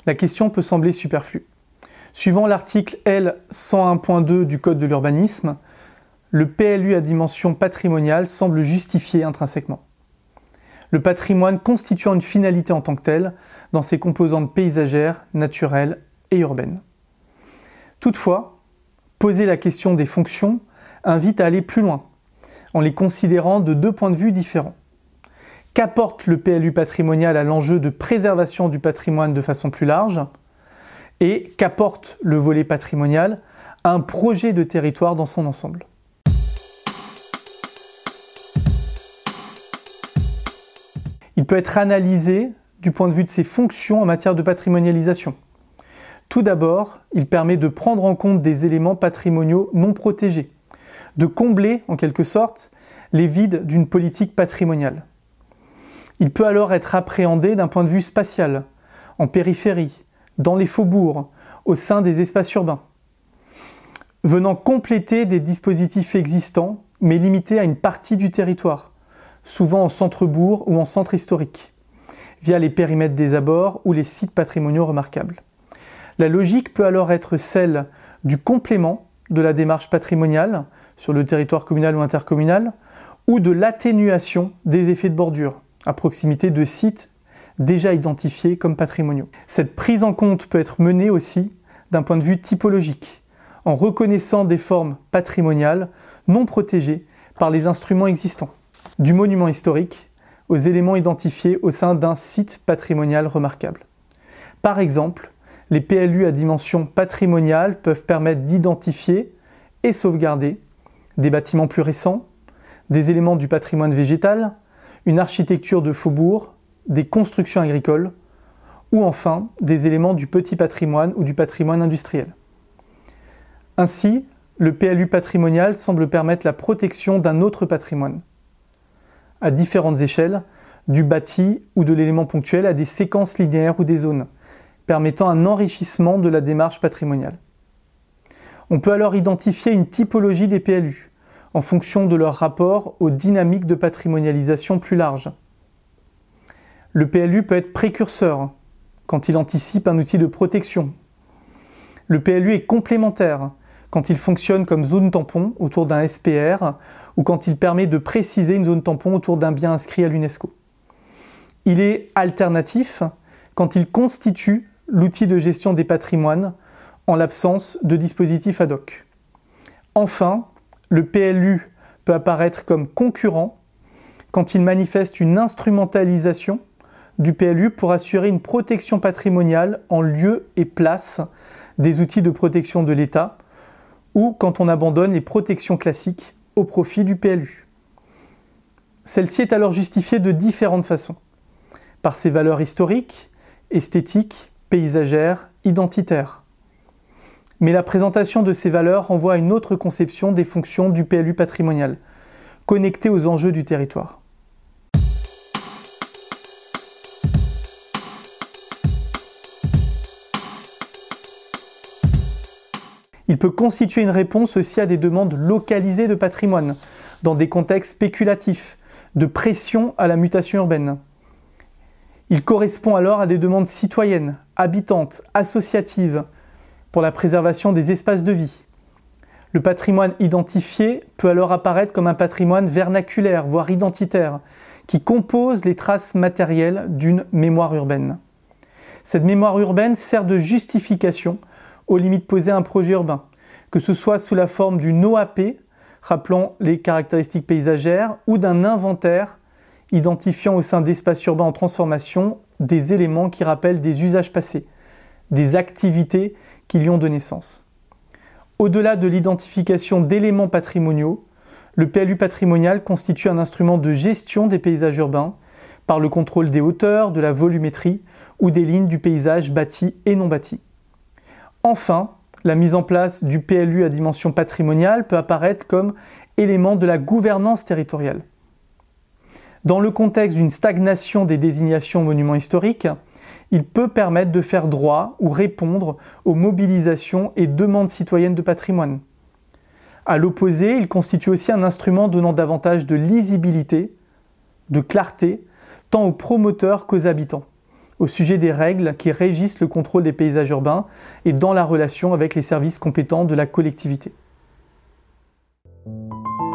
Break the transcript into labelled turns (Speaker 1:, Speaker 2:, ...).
Speaker 1: la question peut sembler superflue. Suivant l'article L 101.2 du Code de l'urbanisme, le PLU à dimension patrimoniale semble justifié intrinsèquement. Le patrimoine constituant une finalité en tant que telle dans ses composantes paysagères, naturelles et urbaines. Toutefois, poser la question des fonctions invite à aller plus loin, en les considérant de deux points de vue différents. Qu'apporte le PLU patrimonial à l'enjeu de préservation du patrimoine de façon plus large ? Et qu'apporte le volet patrimonial à un projet de territoire dans son ensemble ? Il peut être analysé du point de vue de ses fonctions en matière de patrimonialisation. Tout d'abord, il permet de prendre en compte des éléments patrimoniaux non protégés, de combler, en quelque sorte, les vides d'une politique patrimoniale. Il peut alors être appréhendé d'un point de vue spatial, en périphérie, dans les faubourgs, au sein des espaces urbains, venant compléter des dispositifs existants, mais limités à une partie du territoire, souvent en centre-bourg ou en centre historique, via les périmètres des abords ou les sites patrimoniaux remarquables. La logique peut alors être celle du complément de la démarche patrimoniale sur le territoire communal ou intercommunal, ou de l'atténuation des effets de bordure, à proximité de sites déjà identifiés comme patrimoniaux. Cette prise en compte peut être menée aussi d'un point de vue typologique, en reconnaissant des formes patrimoniales non protégées par les instruments existants, du monument historique aux éléments identifiés au sein d'un site patrimonial remarquable. Par exemple, les PLU à dimension patrimoniale peuvent permettre d'identifier et sauvegarder des bâtiments plus récents, des éléments du patrimoine végétal, une architecture de faubourg, des constructions agricoles, ou enfin des éléments du petit patrimoine ou du patrimoine industriel. Ainsi, le PLU patrimonial semble permettre la protection d'un autre patrimoine, à différentes échelles, du bâti ou de l'élément ponctuel à des séquences linéaires ou des zones, permettant un enrichissement de la démarche patrimoniale. On peut alors identifier une typologie des PLU, en fonction de leur rapport aux dynamiques de patrimonialisation plus larges. Le PLU peut être précurseur, quand il anticipe un outil de protection. Le PLU est complémentaire, quand il fonctionne comme zone tampon autour d'un SPR ou quand il permet de préciser une zone tampon autour d'un bien inscrit à l'UNESCO. Il est alternatif quand il constitue l'outil de gestion des patrimoines en l'absence de dispositif ad hoc. Enfin, le PLU peut apparaître comme concurrent quand il manifeste une instrumentalisation du PLU pour assurer une protection patrimoniale en lieu et place des outils de protection de l'État ou quand on abandonne les protections classiques au profit du PLU. Celle-ci est alors justifiée de différentes façons, par ses valeurs historiques, esthétiques, paysagères, identitaires. Mais la présentation de ces valeurs renvoie à une autre conception des fonctions du PLU patrimonial, connectée aux enjeux du territoire. Il peut constituer une réponse aussi à des demandes localisées de patrimoine, dans des contextes spéculatifs, de pression à la mutation urbaine. Il correspond alors à des demandes citoyennes, habitantes, associatives, pour la préservation des espaces de vie. Le patrimoine identifié peut alors apparaître comme un patrimoine vernaculaire, voire identitaire, qui compose les traces matérielles d'une mémoire urbaine. Cette mémoire urbaine sert de justification aux limites posées à un projet urbain, que ce soit sous la forme d'une OAP, rappelant les caractéristiques paysagères, ou d'un inventaire identifiant au sein d'espaces urbains en transformation des éléments qui rappellent des usages passés, des activités qui lui ont donné sens. Au-delà de l'identification d'éléments patrimoniaux, le PLU patrimonial constitue un instrument de gestion des paysages urbains par le contrôle des hauteurs, de la volumétrie ou des lignes du paysage bâti et non bâti. Enfin, la mise en place du PLU à dimension patrimoniale peut apparaître comme élément de la gouvernance territoriale. Dans le contexte d'une stagnation des désignations monuments historiques, il peut permettre de faire droit ou répondre aux mobilisations et demandes citoyennes de patrimoine. À l'opposé, il constitue aussi un instrument donnant davantage de lisibilité, de clarté, tant aux promoteurs qu'aux habitants, au sujet des règles qui régissent le contrôle des paysages urbains et dans la relation avec les services compétents de la collectivité.